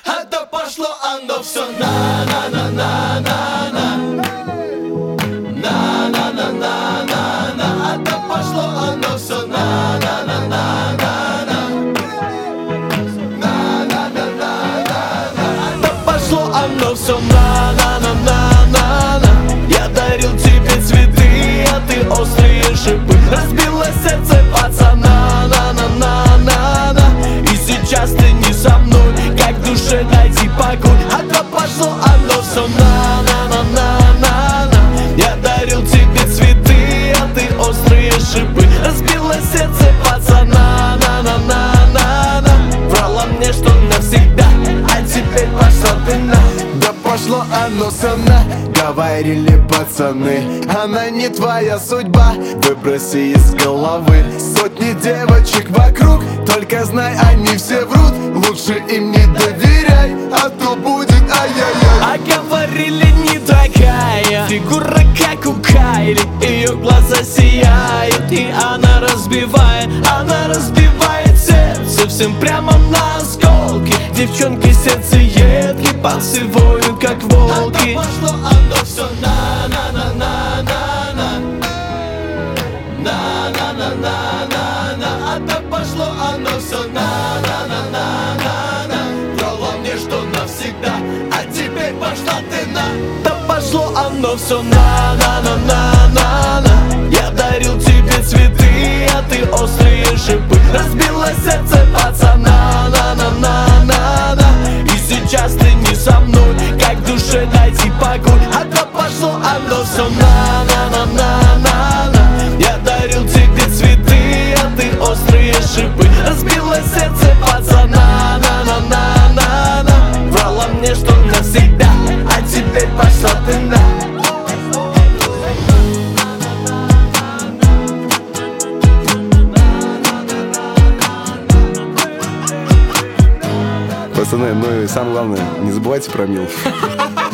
а то пошло оно все на-на-на-на-на-на. На-на-на-на-на-на. А то пошло оно все на-на-на-на-на-на. На-на-на-на-на-на. А то пошло оно все на-на-на-на-на-на. Я дарил тебе цветы, а ты острые шипы. Разбило сердце пацана, на-на-на-на-на. И сейчас ты не со мной, как душе найти покой. А то пошло оно все на-на-на-на-на-на. Я дарил тебе цветы, а ты острые шипы. Разбило сердце пацана, на-на-на-на-на. Врала мне, что навсегда, а теперь пошла ты на. Да пошло оно все на, говорили пацаны. Она не твоя судьба, выброси из головы. Сотни девочек вокруг, только знай, они все врут. Лучше им не доверяй, а то будет ай-яй-яй. А говорили, не такая фигура, как у Кайли. Ее глаза сияют, и она разбивает сердце всем прямо на осколки. Девчонки сердце едки, панцы воют, как волки. А то пошло оно все на-на-на-на-на-на. На-на-на-на-на-на. А то пошло оно все на-на-на-на-на-на. Врала мне, что навсегда, а теперь пошла ты на. Да пошло оно все на-на-на-на-на-на. Я дарил тебе цветы, а ты острые шипы. Разбило сердце пацана, на-на-на-на-на. И сейчас ты не со мной, как душе найти покой. А то пошло оно все на-на-на-на-на-на. Я дарил тебе цветы, а ты острые шипы. Разбило сердце пацана, на-на-на-на-на. Врала мне, что навсегда, а теперь пошла ты на. Пацаны, ну и самое главное, не забывайте про Милф.